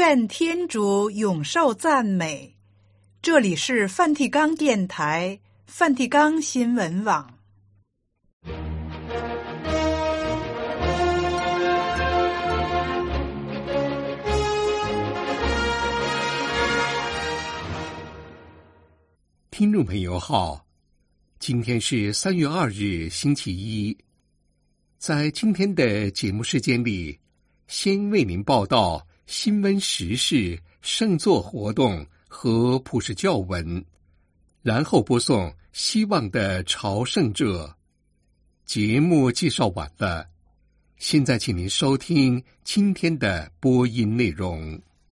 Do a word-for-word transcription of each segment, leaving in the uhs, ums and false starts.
愿天主永受赞美。这里是梵蒂冈电台、梵蒂冈新闻网。 听众朋友好，今天是三月二日，星期一。在今天的节目时间里，先为您报道新闻时事、圣座活动和普世教文，然后播送希望的朝圣者。节目介绍完了，现在请您收听今天的播音内容。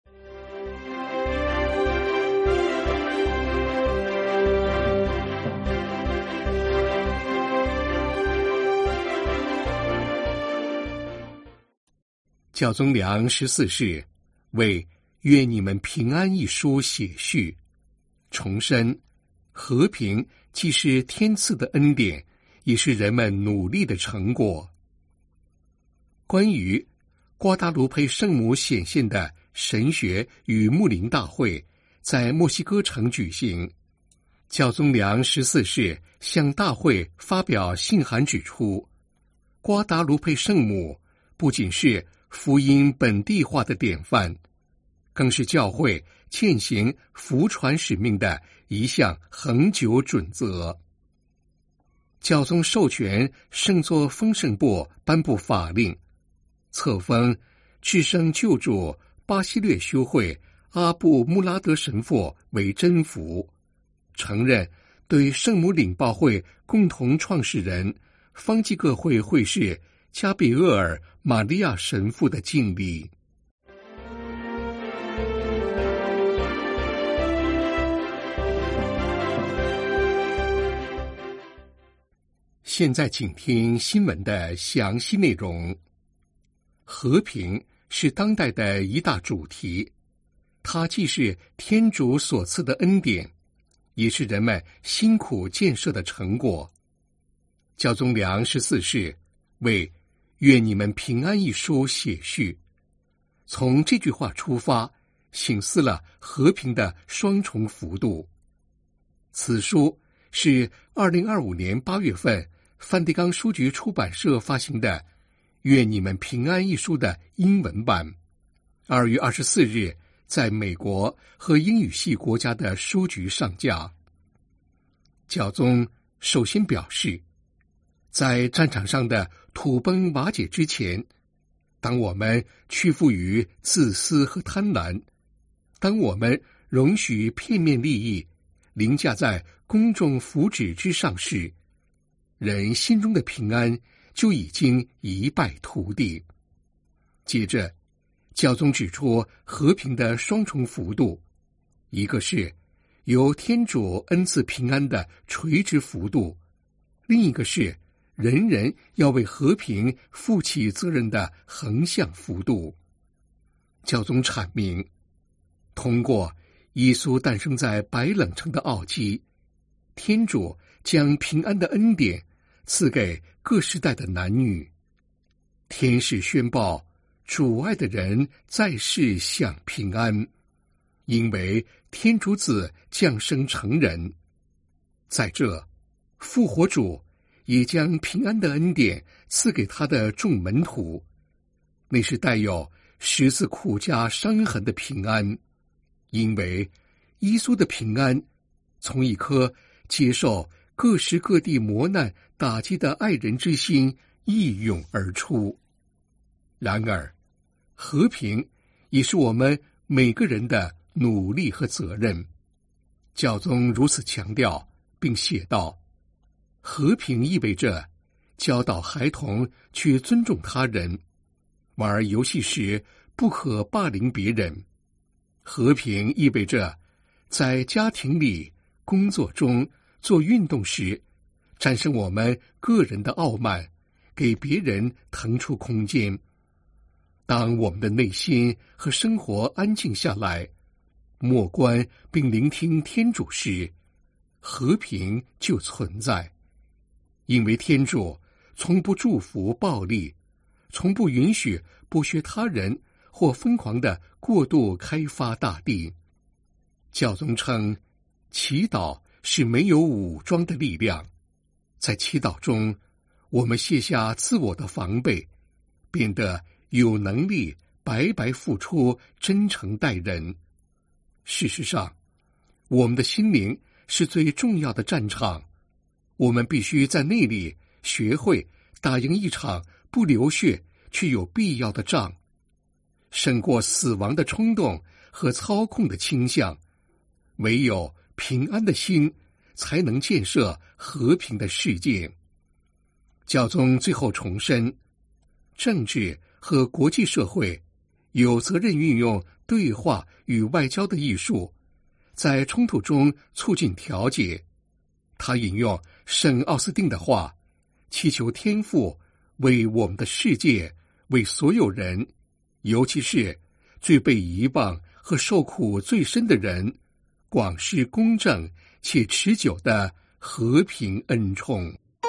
教宗良十四世为愿你们平安一书写序，重申和平既是天赐的恩典，也是人们努力的成果。关于瓜达卢佩圣母显现的神学与牧灵大会在墨西哥城举行，教宗良十四世向大会发表信函指出，瓜达卢佩圣母不仅是福音本地化的典范，更是教会践行福传使命的一项恒久准则。教宗授权圣座丰盛部颁布法令，册封至圣救主巴西略修会阿布穆拉德神父为真福，承认对圣母领报会共同创始人方济各会会士加比厄尔玛利亚神父的敬礼。现在请听新闻的详细内容。和平是当代的一大主题，它既是天主所赐的恩典，也是人们辛苦建设的成果。教宗良十四世为愿你们平安一书写序，从这句话出发，省思了和平的双重幅度。此书是二零二五年八月份梵蒂冈书局出版社发行的愿你们平安一书的英文版，二月二十四日在美国和英语系国家的书局上架。教宗首先表示，在战场上的土崩瓦解之前，当我们屈服于自私和贪婪，当我们容许片面利益凌驾在公众福祉之上时，人心中的平安就已经一败涂地。接着，教宗指出和平的双重幅度，一个是由天主恩赐平安的垂直幅度，另一个是人人要为和平负起责任的横向幅度。教宗阐明，通过耶稣诞生在白冷城的奥迹，天主将平安的恩典赐给各世代的男女。天使宣报主爱的人在世享平安，因为天主子降生成人。在这，复活主也将平安的恩典赐给他的众门徒，那是带有十字苦架伤痕的平安，因为耶稣的平安从一颗接受各时各地磨难打击的爱人之心一涌而出。然而，和平也是我们每个人的努力和责任。教宗如此强调，并写道，和平意味着教导孩童去尊重他人，玩游戏时不可霸凌别人。和平意味着在家庭里、工作中、做运动时，战胜我们个人的傲慢，给别人腾出空间。当我们的内心和生活安静下来，默观并聆听天主时，和平就存在。因为天主从不祝福暴力，从不允许剥削他人或疯狂的过度开发大地。教宗称，祈祷是没有武装的力量，在祈祷中，我们卸下自我的防备，变得有能力白白付出，真诚待人。事实上，我们的心灵是最重要的战场，我们必须在那里学会打赢一场不流血却有必要的仗，胜过死亡的冲动和操控的倾向。唯有平安的心，才能建设和平的世界。教宗最后重申，政治和国际社会有责任运用对话与外交的艺术，在冲突中促进调解。他引用圣奥斯定的话，祈求天父为我们的世界，为所有人，尤其是最被遗忘和受苦最深的人，广施公正且持久的和平恩宠。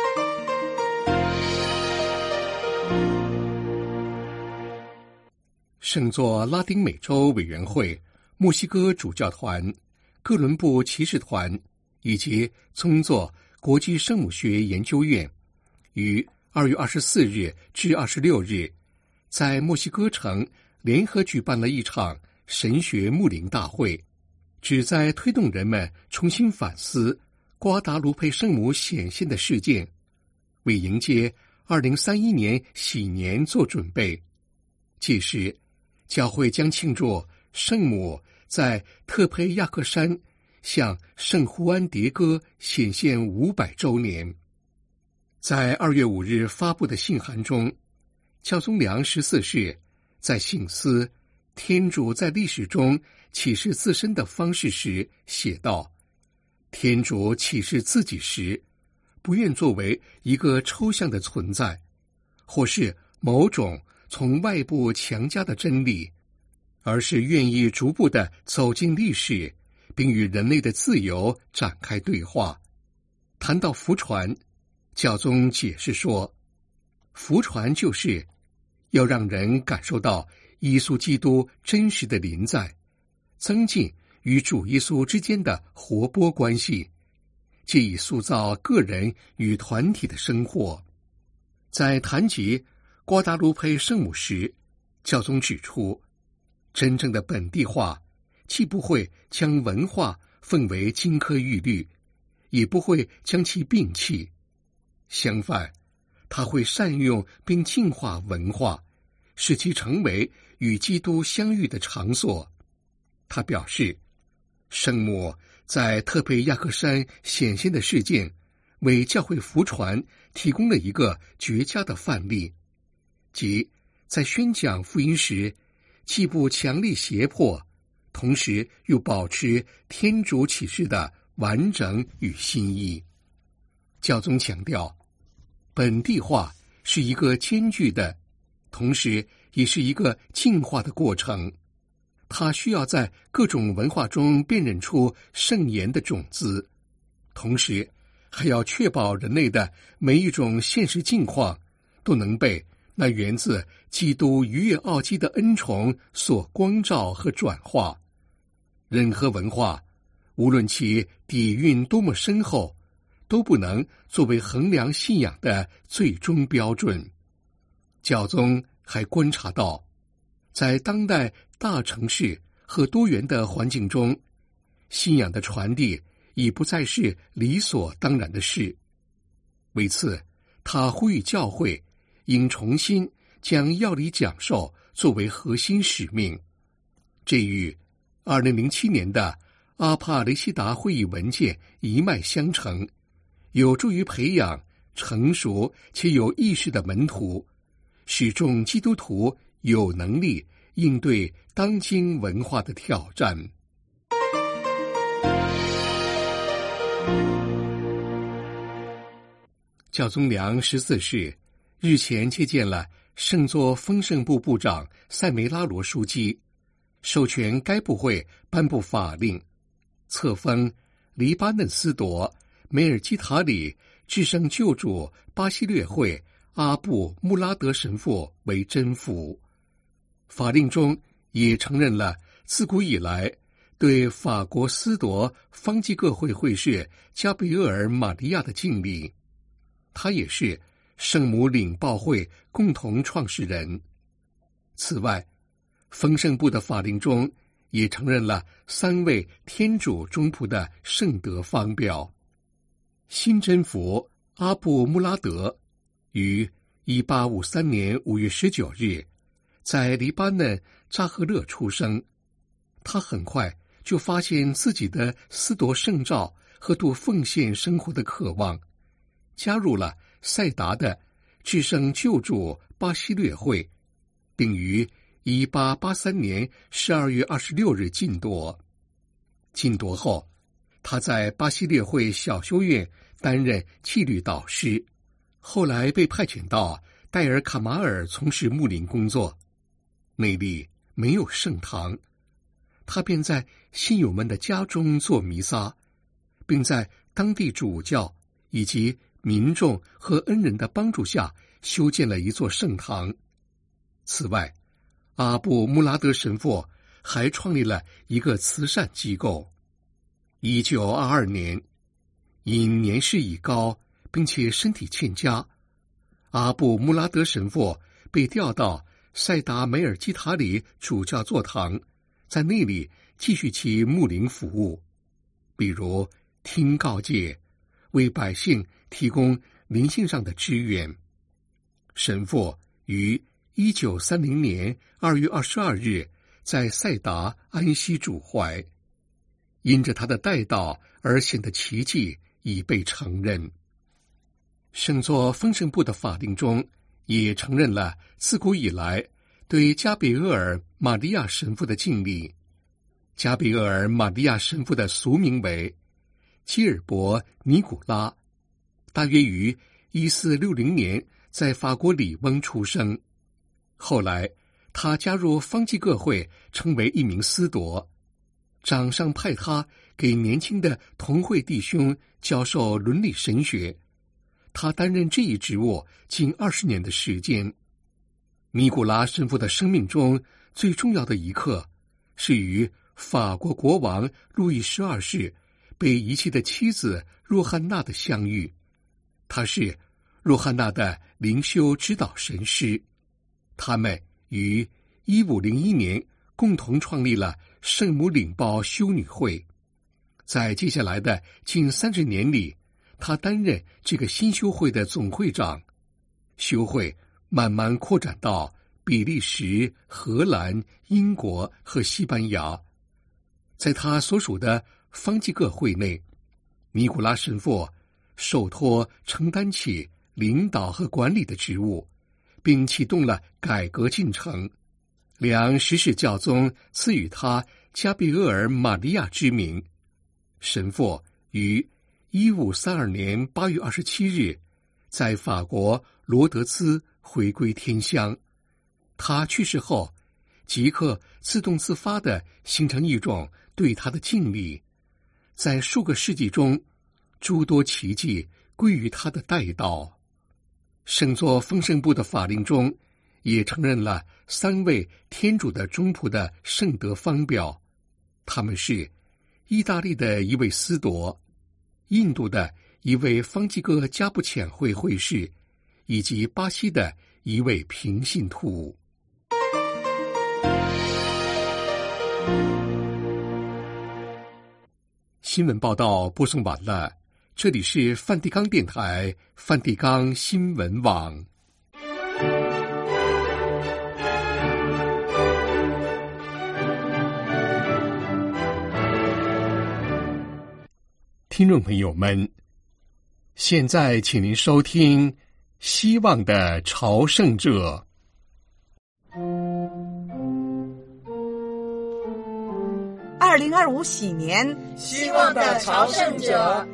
圣座拉丁美洲委员会、墨西哥主教团、哥伦布骑士团以及宗座国际圣母学研究院于二月二十四日至二十六日在墨西哥城联合举办了一场神学牧灵大会，旨在推动人们重新反思瓜达卢佩圣母显现的事件，为迎接二零三一年喜年做准备。届时，教会将庆祝圣母在特佩亚克山向圣胡安迭戈显现五百周年。在二月五日发布的信函中，教宗良十四世在省思天主在历史中启示自身的方式时写道：天主启示自己时，不愿作为一个抽象的存在，或是某种从外部强加的真理，而是愿意逐步地走进历史，并与人类的自由展开对话。谈到福传，教宗解释说，福传就是要让人感受到耶稣基督真实的临在，增进与主耶稣之间的活泼关系，借以塑造个人与团体的生活。在谈及瓜达卢佩圣母时，教宗指出，真正的本地化既不会将文化奉为金科玉律，也不会将其摒弃，相反，他会善用并净化文化，使其成为与基督相遇的场所。他表示，圣母在特佩亚克山显现的事件，为教会福传提供了一个绝佳的范例，即在宣讲福音时，既不强力胁迫，同时又保持天主启示的完整与新意。教宗强调，本地化是一个艰巨的，同时也是一个进化的过程。它需要在各种文化中辨认出圣言的种子，同时还要确保人类的每一种现实境况都能被那源自基督逾越奥基的恩宠所光照和转化。任何文化，无论其底蕴多么深厚，都不能作为衡量信仰的最终标准。教宗还观察到，在当代大城市和多元的环境中，信仰的传递已不再是理所当然的事。为此，他呼吁教会应重新将要理讲授作为核心使命。这与二零零七年的阿帕雷西达会议文件一脉相承，有助于培养成熟且有意识的门徒，使众基督徒有能力应对当今文化的挑战。教宗良十四世日前接见了圣座丰盛部部长塞梅拉罗枢机，授权该部会颁布法令，册封黎巴嫩斯铎梅尔基塔里至圣救主巴西略会阿布穆拉德神父为真福。 法令中也承认了自古以来对法国司铎方济各会会士加贝厄尔·玛利亚的敬礼。他也是圣母领报会共同创始人。此外，丰盛部的法令中也承认了三位天主中仆的圣德方表。新真佛阿布穆拉德于一八五三年五月十九日在黎巴嫩扎赫勒出生。他很快就发现自己的司铎圣召和度奉献生活的渴望，加入了塞达的至圣救主巴西略会，并于一八八三年十二月二十六日晋铎。晋铎后，他在巴西略会小修院担任纪律导师，后来被派遣到戴尔卡马尔从事牧灵工作。那里没有圣堂，他便在信友们的家中做弥撒，并在当地主教以及民众和恩人的帮助下修建了一座圣堂。此外，阿布穆拉德神父还创立了一个慈善机构。一九二二年，因年事已高并且身体欠佳，阿布穆拉德神父被调到塞达梅尔基塔里主教座堂，在那里继续其牧灵服务，比如听告诫，为百姓提供灵性上的支援。神父于一九三零年二月二十二日在塞达安息主怀，因着他的代祷而显的奇迹已被承认。圣座丰盛部的法令中也承认了自古以来对加贝厄尔·玛利亚神父的敬礼。加贝厄尔·玛利亚神父的俗名为基尔伯·尼古拉，大约于一四六零年在法国里翁出生。后来他加入方济各会，成为一名司铎。长上派他给年轻的同会弟兄教授伦理神学，他担任这一职务近二十年的时间。尼古拉神父的生命中最重要的一刻，是与法国国王路易十二世被遗弃的妻子若汉娜的相遇。他是若汉娜的灵修指导神师。他们于一五零一年共同创立了圣母领报修女会。在接下来的近三十年里，他担任这个新修会的总会长。修会慢慢扩展到比利时、荷兰、英国和西班牙。在他所属的方济各会内，尼古拉神父受托承担起领导和管理的职务，并启动了改革进程。梁十世教宗赐予他加贝厄尔·玛利亚之名。神父于一五三二年八月二十七日在法国罗德兹回归天乡。他去世后，即刻自动自发地形成一种对他的敬礼。在数个世纪中，诸多奇迹归于他的代祷。圣座丰盛部的法令中也承认了三位天主的中仆的圣德方表，他们是意大利的一位司铎，印度的一位方济各加布浅会会士，以及巴西的一位平信徒。新闻报道播送完了，这里是梵蒂冈电台梵蒂冈新闻网。听众朋友们，现在请您收听《希望的朝圣者》。 二零二五喜年， 希望的朝圣者。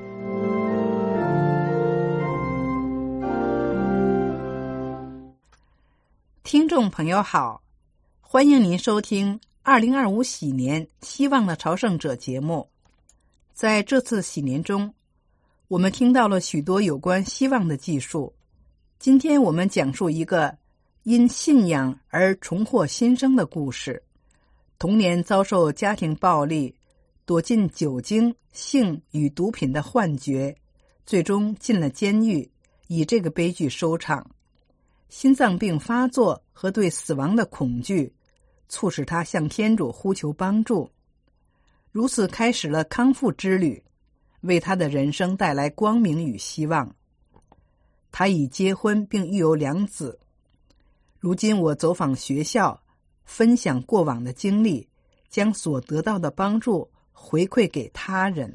听众朋友好，欢迎您收听二零二五喜年希望的朝圣者节目。在这次喜年中，我们听到了许多有关希望的记述。今天我们讲述一个因信仰而重获新生的故事，童年遭受家庭暴力，躲进酒精、性与毒品的幻觉，最终进了监狱，以这个悲剧收场。心脏病发作和对死亡的恐惧促使他向天主呼求帮助，如此开始了康复之旅，为他的人生带来光明与希望。他已结婚并育有两子。如今我走访学校，分享过往的经历，将所得到的帮助回馈给他人。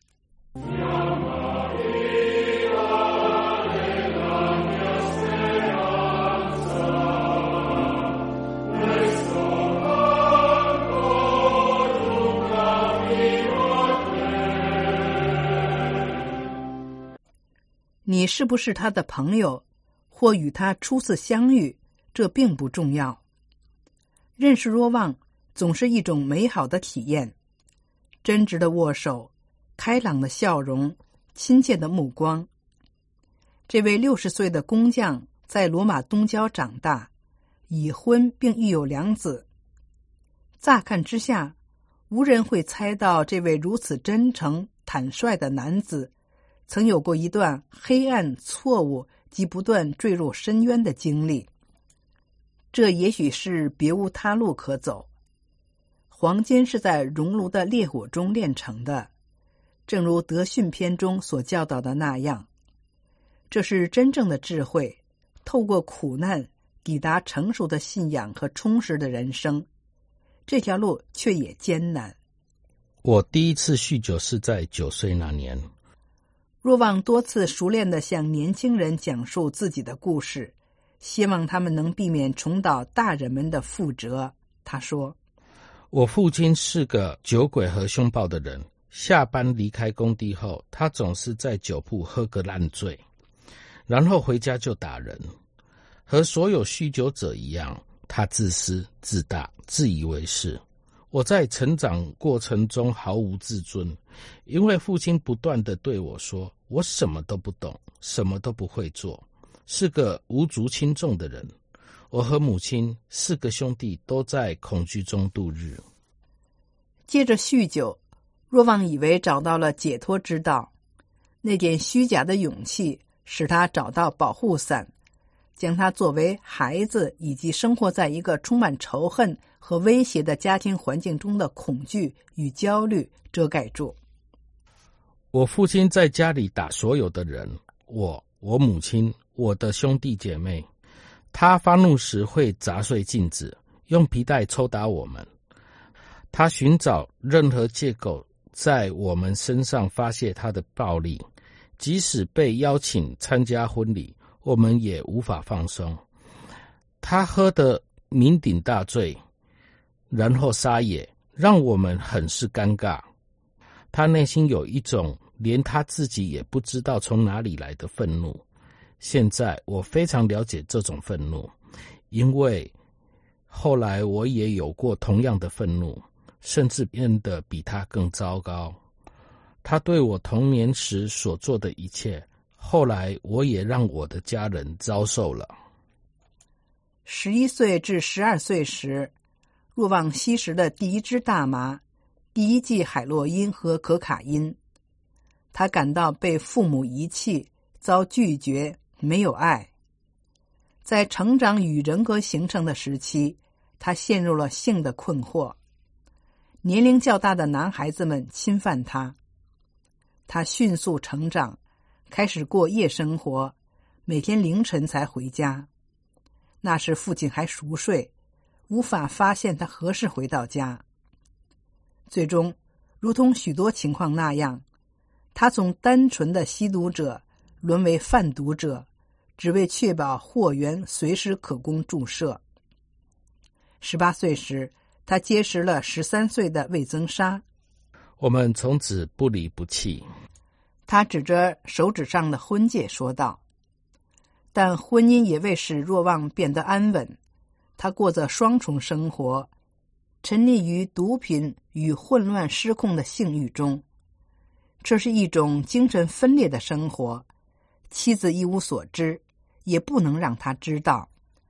你是不是他的朋友，或与他初次相遇，这并不重要。认识若望总是一种美好的体验，真挚的握手，开朗的笑容，亲切的目光。这位六十岁的工匠在罗马东郊长大，已婚并育有两子。乍看之下，无人会猜到这位如此真诚坦率的男子曾有过一段黑暗、错误及不断坠入深渊的经历。这也许是别无他路可走。黄金是在熔炉的烈火中炼成的，正如德训篇中所教导的那样。这是真正的智慧，透过苦难抵达成熟的信仰和充实的人生。这条路却也艰难。 我第一次酗酒是在九岁那年。 若望多次熟练地向年轻人讲述自己的故事，希望他们能避免重蹈大人们的覆辙。他说， 我父亲是个酒鬼和凶暴的人，下班离开工地后，他总是在酒铺喝个烂醉，然后回家就打人。和所有酗酒者一样，他自私、自大、自以为是。我在成长过程中毫无自尊，因为父亲不断地对我说，我什么都不懂，什么都不会做，是个无足轻重的人。我和母亲四个兄弟都在恐惧中度日。 接着酗酒，若望以为找到了解脱之道，那点虚假的勇气使他找到保护伞，将他作为孩子以及生活在一个充满仇恨和威胁的家庭环境中的恐惧与焦虑遮盖住。 我父亲在家里打所有的人，我、我母亲、我的兄弟姐妹。他发怒时会砸碎镜子，用皮带抽打我们。他寻找任何借口在我们身上发泄他的暴力，即使被邀请参加婚礼，我们也无法放松。他喝得酩酊大醉，然后撒野，让我们很是尴尬。他内心有一种连他自己也不知道从哪里来的愤怒。现在我非常了解这种愤怒，因为后来我也有过同样的愤怒，甚至变得比他更糟糕。他对我童年时所做的一切，后来我也让我的家人遭受了。 十一岁至十二岁时，若望吸食了第一支大麻，第一剂海洛因和可卡因。他感到被父母遗弃，遭拒绝，没有爱。在成长与人格形成的时期，他陷入了性的困惑。年龄较大的男孩子们侵犯他，他迅速成长，开始过夜生活，每天凌晨才回家。那时父亲还熟睡，无法发现他何时回到家。最终，如同许多情况那样，他从单纯的吸毒者沦为贩毒者，只为确保货源随时可供注射。十八岁时，他结识了十三岁的魏增沙， 我们从此不离不弃。 他指着手指上的婚戒说道。但婚姻也未使若望变得安稳，他过着双重生活，沉溺于毒品与混乱失控的性欲中。这是一种精神分裂的生活，妻子一无所知，也不能让他知道。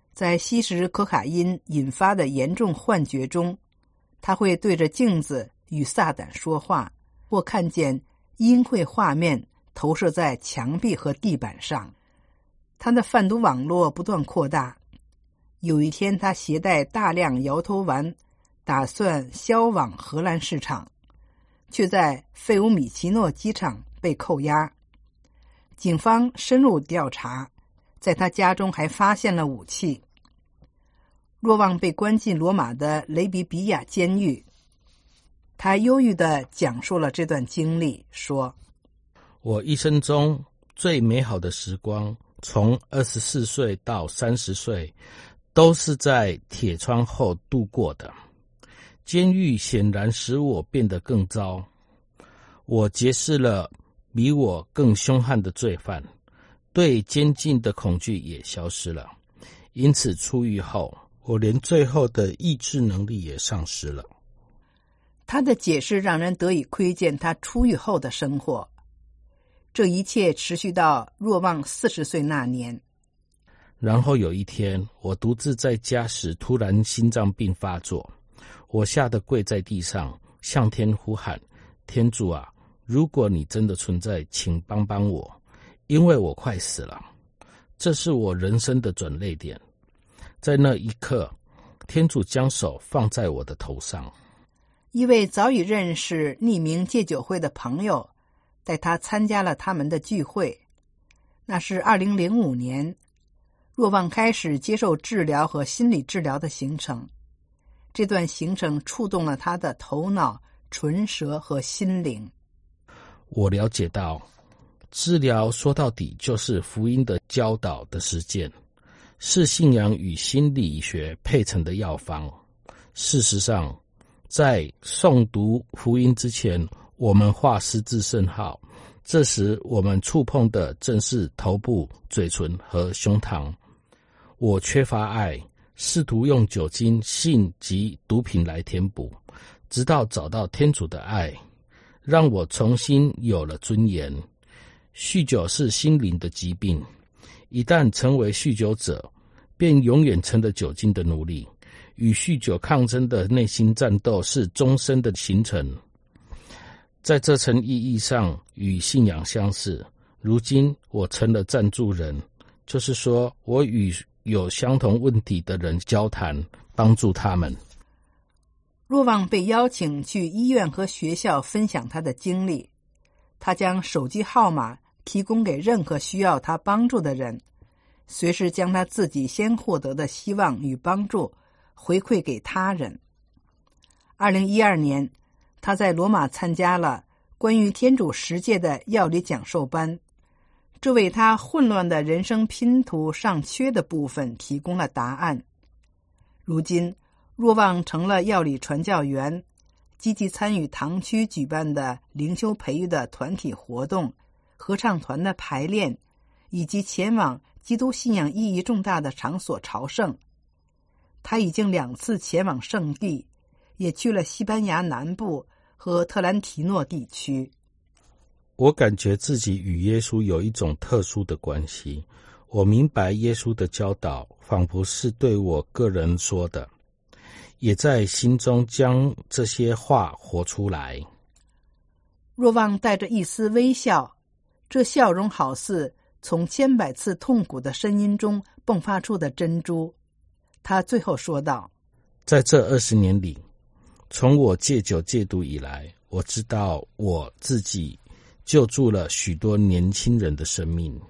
在吸食可卡因引发的严重幻觉中，他会对着镜子与撒旦说话，或看见阴晦画面投射在墙壁和地板上。他的贩毒网络不断扩大。有一天，他携带大量摇头丸，打算销往荷兰市场，却在费乌米奇诺机场被扣押。警方深入调查，在他家中还发现了武器。若望被关进罗马的雷比比亚监狱。他忧郁地讲述了这段经历，说： 我一生中最美好的时光，从二十四岁到三十岁，都是在铁窗后度过的。监狱显然使我变得更糟，我结识了比我更凶悍的罪犯，对监禁的恐惧也消失了。因此出狱后，我连最后的意志能力也丧失了。 他的解释让人得以窥见他出狱后的生活。这一切持续到若望四十岁那年。 然后有一天，我独自在家时，突然心脏病发作，我吓得跪在地上，向天呼喊：天主啊，如果你真的存在，请帮帮我，因为我快死了。这是我人生的转捩点。在那一刻，天主将手放在我的头上。 一位早已认识匿名戒酒会的朋友带他参加了他们的聚会。那是二零零五年，若望开始接受治疗和心理治疗的行程。这段行程触动了他的头脑、唇舌和心灵。 我了解到，治疗说到底就是福音的教导的实践，是信仰与心理学配成的药方。事实上，在诵读福音之前，我们画十字圣号，这时我们触碰的正是头部、嘴唇和胸膛。我缺乏爱，试图用酒精、性及毒品来填补，直到找到天主的爱，让我重新有了尊严。酗酒是心灵的疾病，一旦成为酗酒者，便永远成了酒精的奴隶。与酗酒抗争的内心战斗是终身的行程。在这层意义上与信仰相似。如今我成了赞助人，就是说我与有相同问题的人交谈，帮助他们。 若望被邀请去医院和学校分享他的经历，他将手机号码提供给任何需要他帮助的人，随时将他自己先获得的希望与帮助回馈给他人。二零一二年，他在罗马参加了关于天主十诫的药理讲授班，这为他混乱的人生拼图尚缺的部分提供了答案。如今，若望成了药理传教员，积极参与堂区举办的灵修培育的团体活动、合唱团的排练，以及前往基督信仰意义重大的场所朝圣。他已经两次前往圣地，也去了西班牙南部和特兰提诺地区。 我感觉自己与耶稣有一种特殊的关系。我明白耶稣的教导仿佛是对我个人说的，也在心中将这些话活出来。 若望带着一丝微笑，这笑容好似从千百次痛苦的声音中迸发出的珍珠。他最后说道： 在这二十年里，从我戒酒戒毒以来，我知道我自己救助了许多年轻人的生命。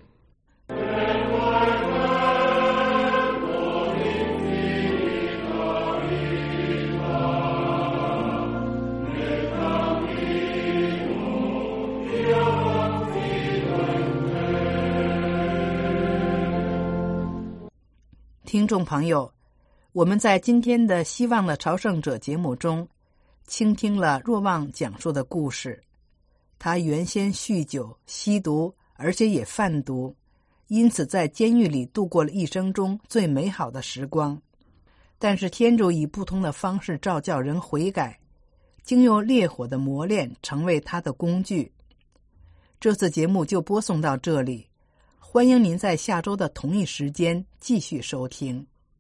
听众朋友，我们在今天的希望的朝圣者节目中倾听了若望讲述的故事。他原先酗酒吸毒，而且也贩毒，因此在监狱里度过了一生中最美好的时光。但是天主以不同的方式召叫人悔改，经由烈火的磨练成为他的工具。这次节目就播送到这里，欢迎您在下周的同一时间继续收听。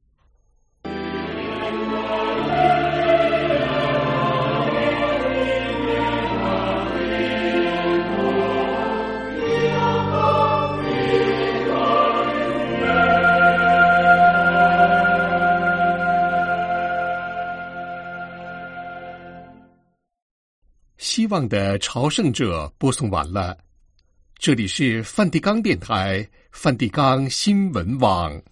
望的朝圣者播送完了。这里是梵蒂冈电台梵蒂冈新闻网。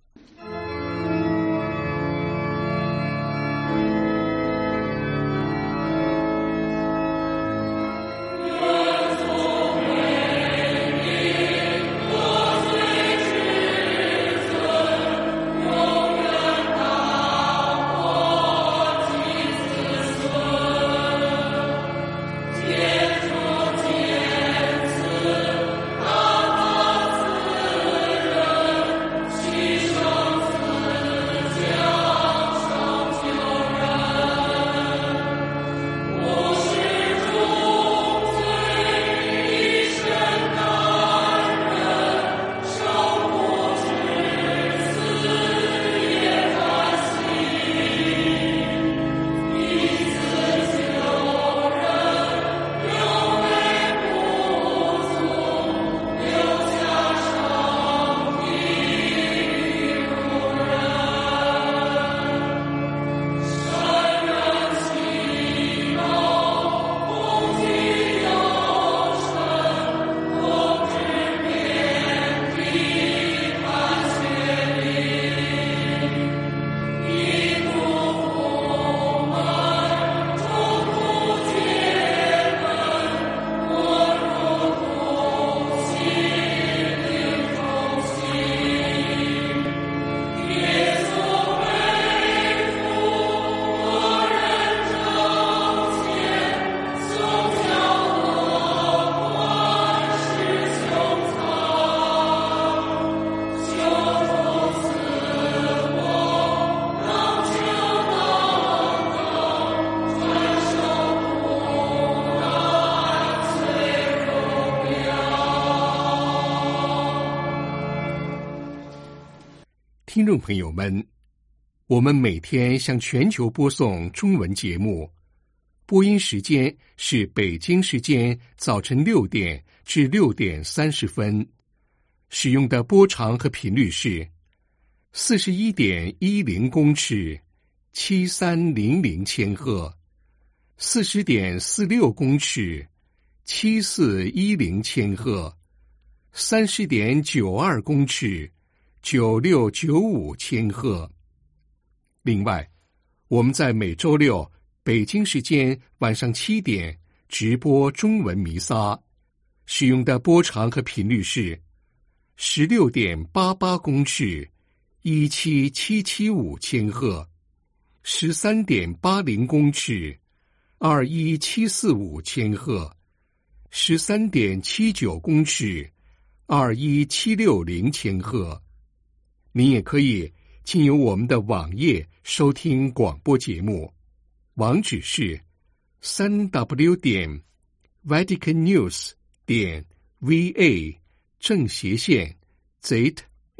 听众朋友们，我们每天向全球播送中文节目，播音时间是北京时间早晨六点至六点三十分，使用的波长和频率是四十一点一零公尺，七三零零千赫，四十点四六公尺，七四一零千赫，三十点九二公尺。九六九五千赫。另外，我们在每周六北京时间晚上七点直播中文弥撒，使用的波长和频率是十六点八八公尺，一七七七五千赫，十三点八零公尺，二一七四五千赫，十三点七九公尺，二一七六零千赫。您也可以经由我们的网页收听广播节目，网址是三 w 点 vatican news 点 v a 正斜线 z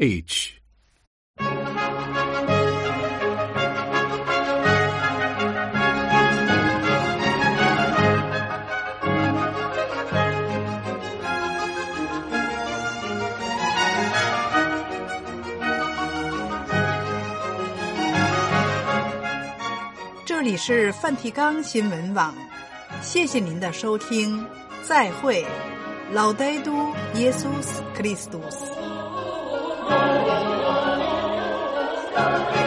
h。 这里是梵蒂冈新闻网，谢谢您的收听，再会，老呆都耶稣克里斯多斯。